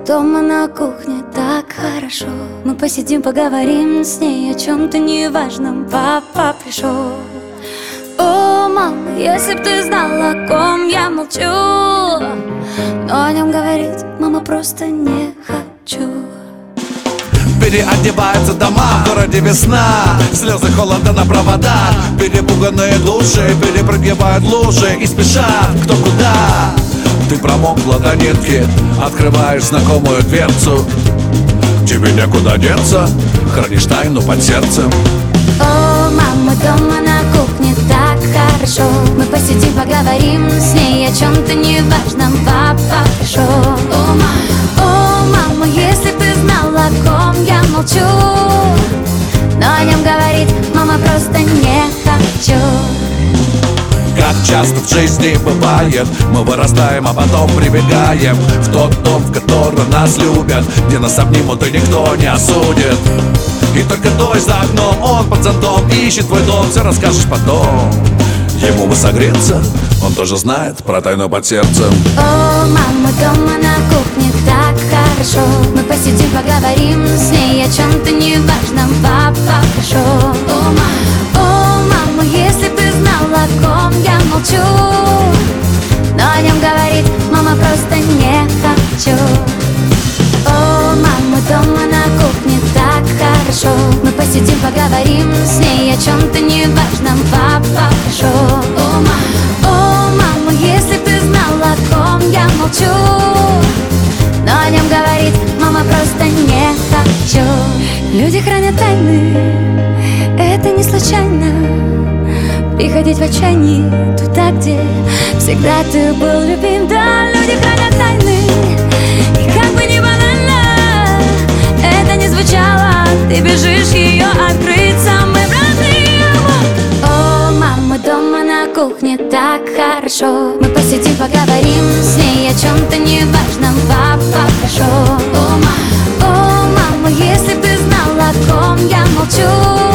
дома на кухне так хорошо. Мы посидим, поговорим с ней о чем-то неважном. Папа пришел. О, мама, если б ты знала, о ком я молчу, но о нем говорить, мама, просто не хочу. Переодеваются дома, в городе весна, слезы холода на проводах. Перепуганные души перепрыгивают лужи и спешат кто куда. Ты промокла до нитки, открываешь знакомую дверцу. Тебе некуда деться, хранишь тайну под сердцем. О, мама, дома на кухне так хорошо. Мы посидим, поговорим с ней о чем-то неважном. Папа пришел. О, мама, если б ты знала, о ком я молчу, но о нем говорить, мама, просто не хочу. Как часто в жизни бывает, мы вырастаем, а потом прибегаем в тот дом, в котором нас любят, где нас обнимут и никто не осудит. И только дождь за окном, он под зонтом ищет твой дом, все расскажешь потом. Ему бы согреться, он тоже знает про тайну под сердцем. О, мама, дома на кухне так хорошо. Мы посидим, поговорим с ней о чем-то неважном. Папа пришел. О, мама, если б ты знала, о ком я молчу, но о нем говорить, мама, просто не хочу. О, мама, дома на кухне так хорошо. Мы посидим, поговорим с ней о чем-то неважном. Папа пришел. О, мама, если б ты знала, о ком я молчу, но о нем говорить, мама, просто не хочу. Люди хранят тайны, это не случайно. Приходить в отчаянии туда, где всегда ты был любим. Да, люди хранят тайны, и как бы ни банально это не звучало, ты бежишь ее открыть, самый родные. О, мама, дома на кухне так хорошо. Мы посидим, поговорим с ней о чем-то неважном. Папа пришел. О, мама, если б ты знала, о ком я молчу,